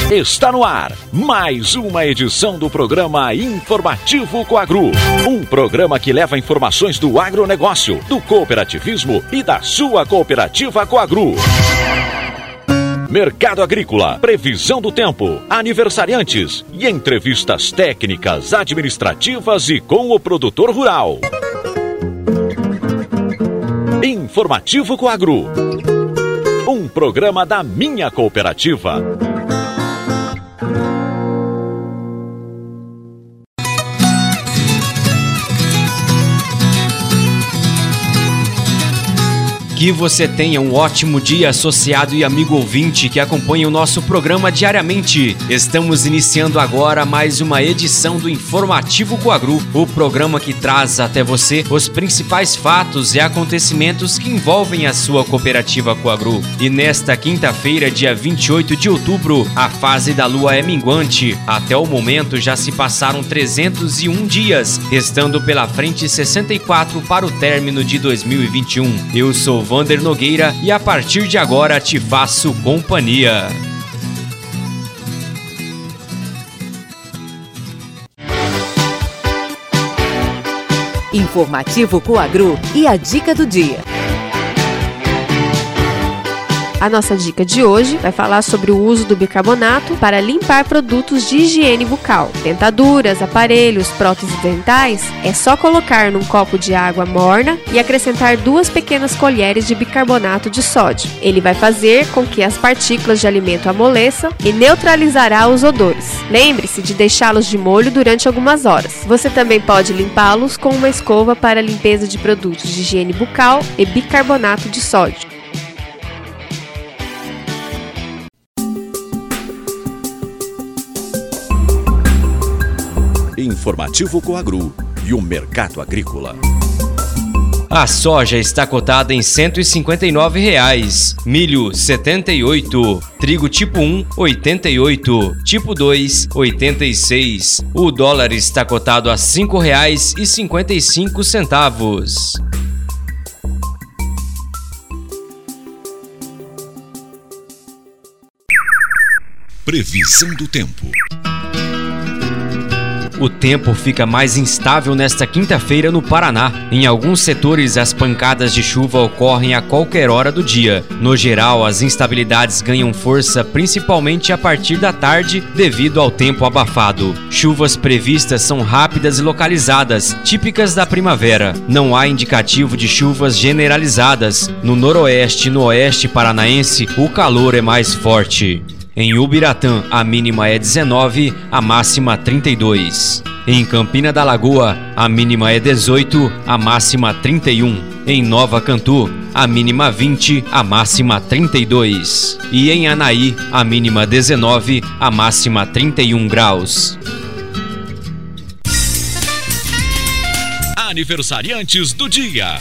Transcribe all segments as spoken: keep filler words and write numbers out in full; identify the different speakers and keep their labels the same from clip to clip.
Speaker 1: Está no ar mais uma edição do programa Informativo Coagro. Um programa que leva informações do agronegócio, do cooperativismo e da sua cooperativa Coagro. Mercado agrícola, previsão do tempo, aniversariantes e entrevistas técnicas, administrativas e com o produtor rural. Informativo Coagro. Um programa da minha cooperativa.
Speaker 2: Que você tenha um ótimo dia, associado e amigo ouvinte que acompanha o nosso programa diariamente. Estamos iniciando agora mais uma edição do Informativo Coagro, o programa que traz até você os principais fatos e acontecimentos que envolvem a sua cooperativa Coagro. E nesta quinta-feira, dia vinte e oito de outubro, a fase da lua é minguante. Até o momento já se passaram trezentos e um dias, restando pela frente sessenta e quatro para o término de dois mil e vinte e um. Eu sou Vander Nogueira e a partir de agora te faço companhia.
Speaker 3: Informativo Coagro e a dica do dia. A nossa dica de hoje vai falar sobre o uso do bicarbonato para limpar produtos de higiene bucal. Dentaduras, aparelhos, próteses dentais, é só colocar num copo de água morna e acrescentar duas pequenas colheres de bicarbonato de sódio. Ele vai fazer com que as partículas de alimento amoleçam e neutralizará os odores. Lembre-se de deixá-los de molho durante algumas horas. Você também pode limpá-los com uma escova para limpeza de produtos de higiene bucal e bicarbonato de sódio.
Speaker 1: Informativo Coagro e o mercado agrícola.
Speaker 2: A soja está cotada em cento e cinquenta e nove reais, milho setenta e oito, trigo tipo um oitenta e oito, tipo dois oitenta e seis. O dólar está cotado a cinco reais e cinquenta e cinco centavos.
Speaker 1: Previsão do tempo.
Speaker 2: O tempo fica mais instável nesta quinta-feira no Paraná. Em alguns setores, as pancadas de chuva ocorrem a qualquer hora do dia. No geral, as instabilidades ganham força principalmente a partir da tarde devido ao tempo abafado. Chuvas previstas são rápidas e localizadas, típicas da primavera. Não há indicativo de chuvas generalizadas. No noroeste e no oeste paranaense, o calor é mais forte. Em Ubiratã, a mínima é dezenove, a máxima trinta e dois. Em Campina da Lagoa, a mínima é dezoito, a máxima trinta e um. Em Nova Cantu, a mínima vinte, a máxima trinta e dois. E em Anaí, a mínima dezenove, a máxima trinta e um graus.
Speaker 1: Aniversariantes do dia.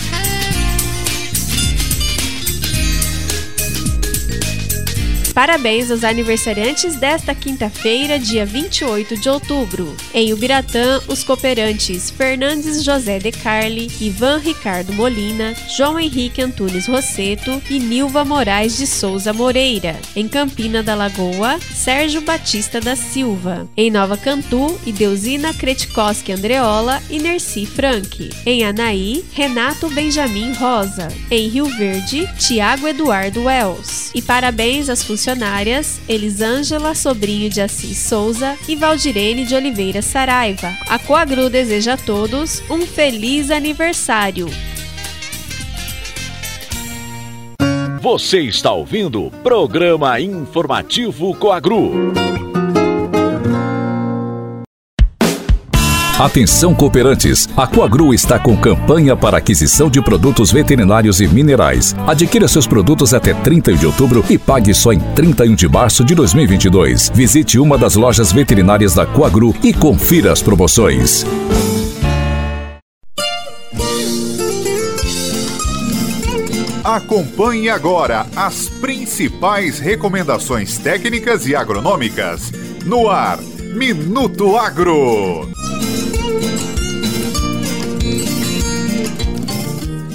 Speaker 3: Parabéns aos aniversariantes desta quinta-feira, dia vinte e oito de outubro. Em Ubiratã, os cooperantes Fernandes José de Carli, Ivan Ricardo Molina, João Henrique Antunes Rosseto e Nilva Moraes de Souza Moreira. Em Campina da Lagoa, Sérgio Batista da Silva. Em Nova Cantu, Ideusina Kretkowski Andreola e Nerci Frank. Em Anaí, Renato Benjamin Rosa. Em Rio Verde, Tiago Eduardo Wells. E parabéns às funcionárias funcionárias Elisângela Sobrinho de Assis Souza e Valdirene de Oliveira Saraiva. A Coagro deseja a todos um feliz aniversário.
Speaker 1: Você está ouvindo o programa Informativo Coagro.
Speaker 4: Atenção cooperantes, a Coagro está com campanha para aquisição de produtos veterinários e minerais. Adquira seus produtos até trinta de outubro e pague só em trinta e um de março de dois mil e vinte e dois. Visite uma das lojas veterinárias da Coagro e confira as promoções.
Speaker 5: Acompanhe agora as principais recomendações técnicas e agronômicas. No ar, Minuto Agro.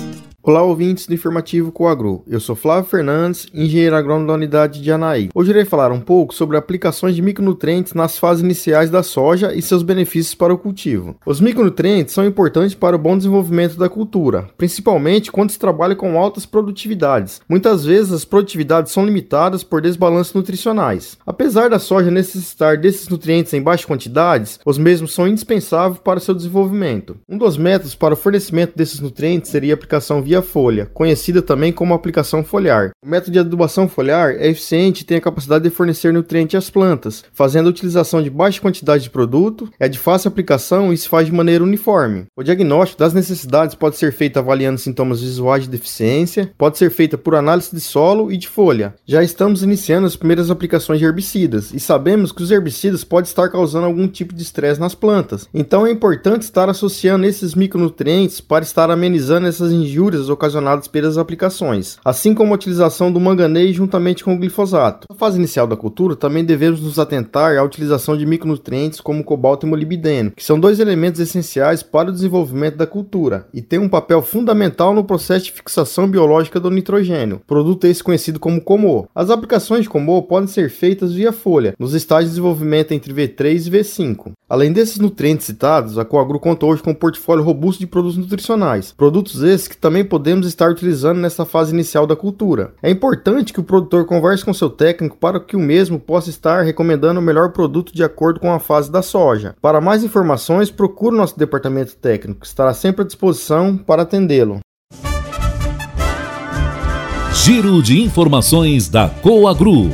Speaker 6: Olá, ouvintes do Informativo Coagro. Eu sou Flávio Fernandes, engenheiro agrônomo da unidade de Anaí. Hoje irei falar um pouco sobre aplicações de micronutrientes nas fases iniciais da soja e seus benefícios para o cultivo. Os micronutrientes são importantes para o bom desenvolvimento da cultura, principalmente quando se trabalha com altas produtividades. Muitas vezes as produtividades são limitadas por desbalanços nutricionais. Apesar da soja necessitar desses nutrientes em baixas quantidades, os mesmos são indispensáveis para seu desenvolvimento. Um dos métodos para o fornecimento desses nutrientes seria a aplicação via folha, conhecida também como aplicação foliar. O método de adubação foliar é eficiente e tem a capacidade de fornecer nutrientes às plantas, fazendo a utilização de baixa quantidade de produto, é de fácil aplicação e se faz de maneira uniforme. O diagnóstico das necessidades pode ser feito avaliando sintomas visuais de deficiência, pode ser feita por análise de solo e de folha. Já estamos iniciando as primeiras aplicações de herbicidas e sabemos que os herbicidas podem estar causando algum tipo de estresse nas plantas, então é importante estar associando esses micronutrientes para estar amenizando essas injúrias ocasionadas pelas aplicações, assim como a utilização do manganês juntamente com o glifosato. Na fase inicial da cultura, também devemos nos atentar à utilização de micronutrientes como cobalto e molibdeno, que são dois elementos essenciais para o desenvolvimento da cultura e têm um papel fundamental no processo de fixação biológica do nitrogênio, produto esse conhecido como COMO. As aplicações de COMO podem ser feitas via folha, nos estágios de desenvolvimento entre V três e V cinco. Além desses nutrientes citados, a Coagro conta hoje com um portfólio robusto de produtos nutricionais, produtos esses que também podemos estar utilizando nessa fase inicial da cultura. É importante que o produtor converse com seu técnico para que o mesmo possa estar recomendando o melhor produto de acordo com a fase da soja. Para mais informações, procure o nosso departamento técnico, que estará sempre à disposição para atendê-lo.
Speaker 4: Giro de informações da Coagro.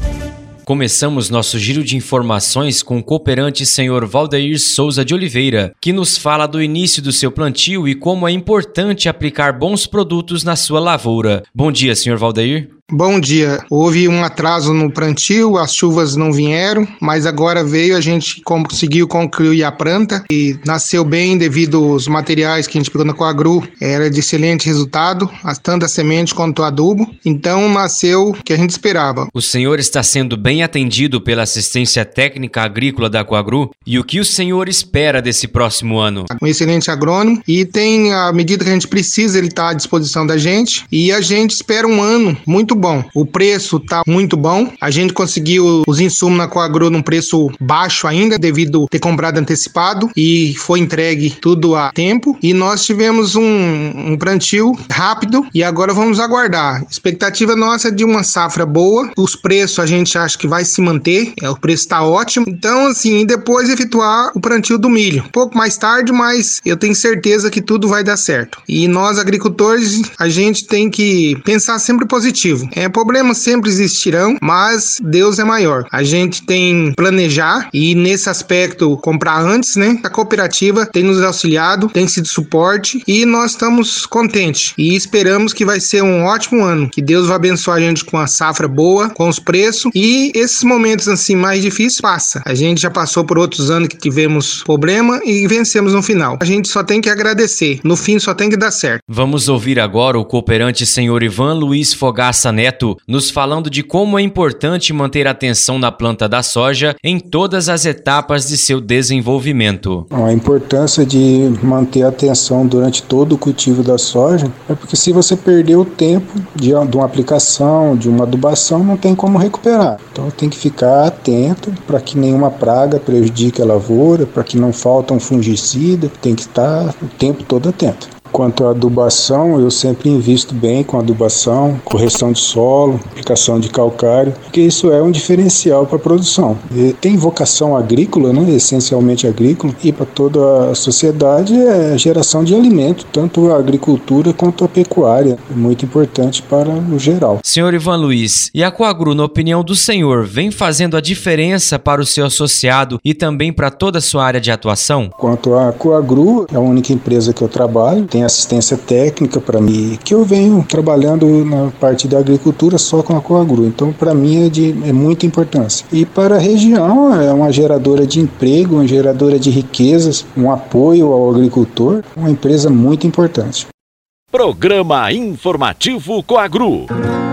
Speaker 2: Começamos nosso giro de informações com o cooperante senhor Valdeir Souza de Oliveira, que nos fala do início do seu plantio e como é importante aplicar bons produtos na sua lavoura. Bom dia, senhor Valdeir.
Speaker 7: Bom dia. Houve um atraso no plantio, as chuvas não vieram, mas agora veio, a gente conseguiu concluir a planta e nasceu bem devido aos materiais que a gente pegou na Coagro. Era de excelente resultado, tanto a semente quanto o adubo. Então nasceu o que a gente esperava.
Speaker 2: O senhor está sendo bem atendido pela assistência técnica agrícola da Coagro e o que o senhor espera desse próximo ano?
Speaker 7: Um excelente agrônomo e tem a medida que a gente precisa, ele está à disposição da gente e a gente espera um ano muito bom. O preço tá muito bom. A gente conseguiu os insumos na Coagro num preço baixo ainda, devido ter comprado antecipado e foi entregue tudo a tempo. E nós tivemos um, um plantio rápido e agora vamos aguardar. Expectativa nossa é de uma safra boa. Os preços a gente acha que vai se manter. O preço está ótimo. Então, assim, depois efetuar o plantio do milho. Um pouco mais tarde, mas eu tenho certeza que tudo vai dar certo. E nós, agricultores, a gente tem que pensar sempre positivo. É, problemas sempre existirão, mas Deus é maior. A gente tem que planejar e nesse aspecto comprar antes, né? A cooperativa tem nos auxiliado, tem sido suporte e nós estamos contentes e esperamos que vai ser um ótimo ano, que Deus vai abençoar a gente com a safra boa, com os preços e esses momentos assim mais difíceis passa. A gente já passou por outros anos que tivemos problema e vencemos no final. A gente só tem que agradecer, no fim só tem que dar certo.
Speaker 2: Vamos ouvir agora o cooperante senhor Ivan Luiz Fogaça Neto, nos falando de como é importante manter a atenção na planta da soja em todas as etapas de seu desenvolvimento.
Speaker 8: A importância de manter a atenção durante todo o cultivo da soja é porque se você perder o tempo de, de uma aplicação, de uma adubação, não tem como recuperar. Então tem que ficar atento para que nenhuma praga prejudique a lavoura, para que não falte um fungicida, tem que estar o tempo todo atento. Quanto à adubação, eu sempre invisto bem com adubação, correção de solo, aplicação de calcário, porque isso é um diferencial para a produção. E tem vocação agrícola, né, essencialmente agrícola, e para toda a sociedade é geração de alimento, tanto a agricultura quanto a pecuária. É muito importante para o geral.
Speaker 2: Senhor Ivan Luiz, e a Coagro, na opinião do senhor, vem fazendo a diferença para o seu associado e também para toda a sua área de atuação?
Speaker 8: Quanto à Coagro, é a única empresa que eu trabalho, tem assistência técnica para mim, que eu venho trabalhando na parte da agricultura só com a Coagro, então para mim é de é muita importância. E para a região é uma geradora de emprego, uma geradora de riquezas, um apoio ao agricultor, uma empresa muito importante.
Speaker 1: Programa Informativo Coagro.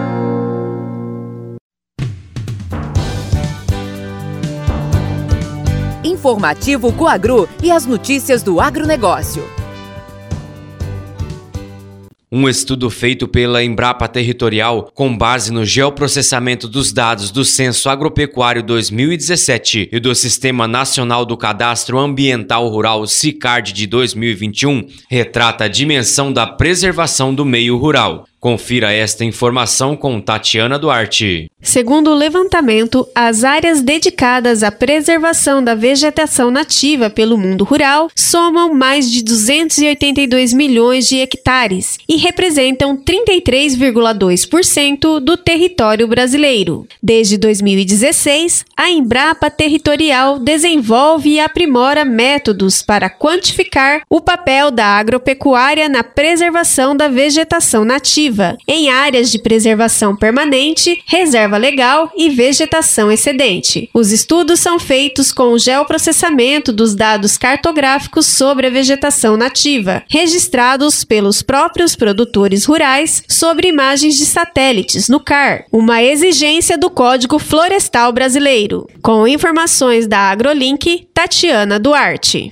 Speaker 9: Informativo Coagro e as notícias do agronegócio.
Speaker 2: Um estudo feito pela Embrapa Territorial, com base no geoprocessamento dos dados do Censo Agropecuário dois mil e dezessete e do Sistema Nacional do Cadastro Ambiental Rural SICARD de dois mil e vinte e um, retrata a dimensão da preservação do meio rural. Confira esta informação com Tatiana Duarte.
Speaker 3: Segundo o levantamento, as áreas dedicadas à preservação da vegetação nativa pelo mundo rural somam mais de duzentos e oitenta e dois milhões de hectares e representam trinta e três vírgula dois por cento do território brasileiro. Desde dois mil e dezesseis, a Embrapa Territorial desenvolve e aprimora métodos para quantificar o papel da agropecuária na preservação da vegetação nativa em áreas de preservação permanente, reserva legal e vegetação excedente. Os estudos são feitos com o geoprocessamento dos dados cartográficos sobre a vegetação nativa, registrados pelos próprios produtores rurais sobre imagens de satélites no C A R, uma exigência do Código Florestal Brasileiro. Com informações da AgroLink, Tatiana Duarte.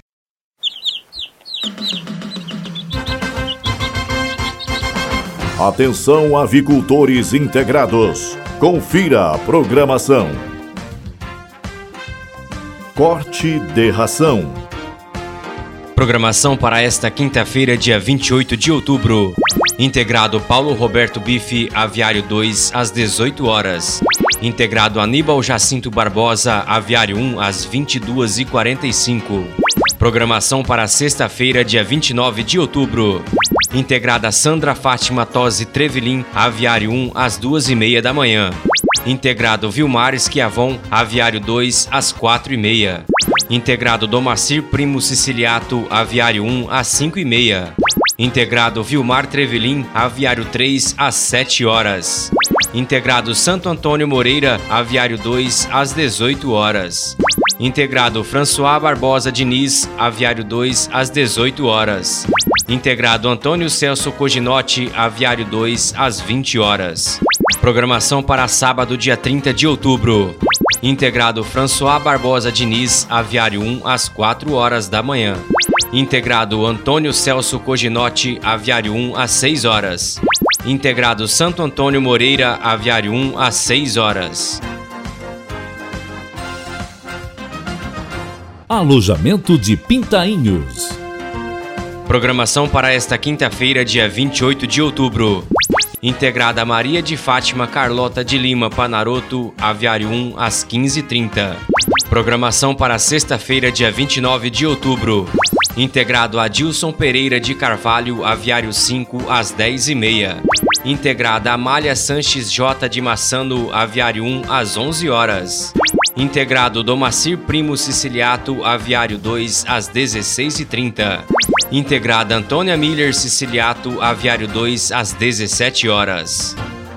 Speaker 9: Atenção, avicultores integrados. Confira a programação. Corte de ração.
Speaker 2: Programação para esta quinta-feira, dia vinte e oito de outubro. Integrado Paulo Roberto Bife, Aviário dois, às dezoito horas. Integrado Aníbal Jacinto Barbosa, Aviário um, às vinte e duas e quarenta e cinco. Programação para sexta-feira, dia vinte e nove de outubro. Integrada Sandra Fátima Tosi Trevelin, Aviário um, às duas e meia da manhã. Integrado Vilmar Schiavon, Aviário dois, às quatro e meia. Integrado Domacir Primo Siciliato, Aviário um, às cinco e meia. Integrado Vilmar Trevelin, Aviário três, às sete horas. Integrado Santo Antônio Moreira, Aviário dois, às dezoito horas. Integrado François Barbosa Diniz, Aviário dois, às dezoito horas. Integrado Antônio Celso Coginotti, Aviário dois, às vinte horas. Programação para sábado, dia trinta de outubro. Integrado François Barbosa Diniz, Aviário um, às quatro horas da manhã. Integrado Antônio Celso Coginotti, Aviário um, às seis horas. Integrado Santo Antônio Moreira, Aviário um, às seis horas.
Speaker 10: Alojamento de Pintainhos.
Speaker 2: Programação para esta quinta-feira, dia vinte e oito de outubro. Integrada Maria de Fátima Carlota de Lima Panaroto, Aviário um, às quinze e trinta. Programação para sexta-feira, dia vinte e nove de outubro. Integrado Adilson Pereira de Carvalho, Aviário cinco, às dez e meia. Integrada Amália Sanches J de Massano, Aviário um, às onze horas. Integrado Domacir Primo Siciliato, Aviário dois, às dezesseis e trinta. Integrada Antônia Miller Siciliato, Aviário dois, às dezessete horas.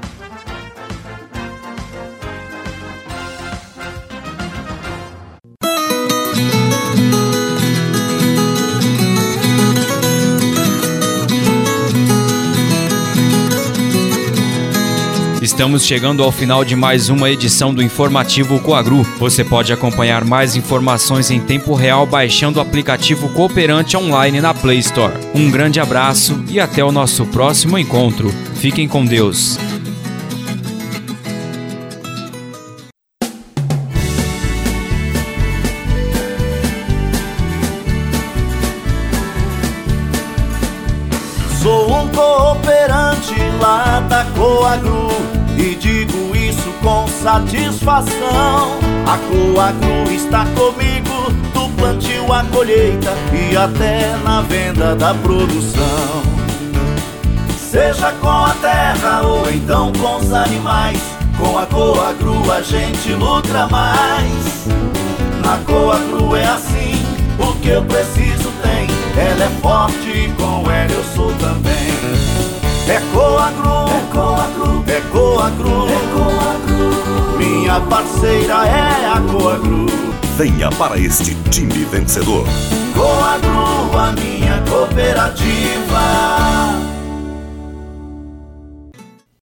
Speaker 2: Estamos chegando ao final de mais uma edição do Informativo Coagro. Você pode acompanhar mais informações em tempo real baixando o aplicativo Cooperante online na Play Store. Um grande abraço e até o nosso próximo encontro. Fiquem com Deus.
Speaker 11: Sou um cooperante lá da Coagro e digo isso com satisfação. A Coagro está comigo do plantio à colheita e até na venda da produção. Seja com a terra ou então com os animais, com a Coagro a gente lucra mais. Na Coagro é assim, o que eu preciso tem. Ela é forte e com ela eu sou também. É Coagro, é Coagro, é Coagro, é Coagro. Minha parceira é a Coagro.
Speaker 9: Venha para este time vencedor.
Speaker 11: Coagro, a minha cooperativa.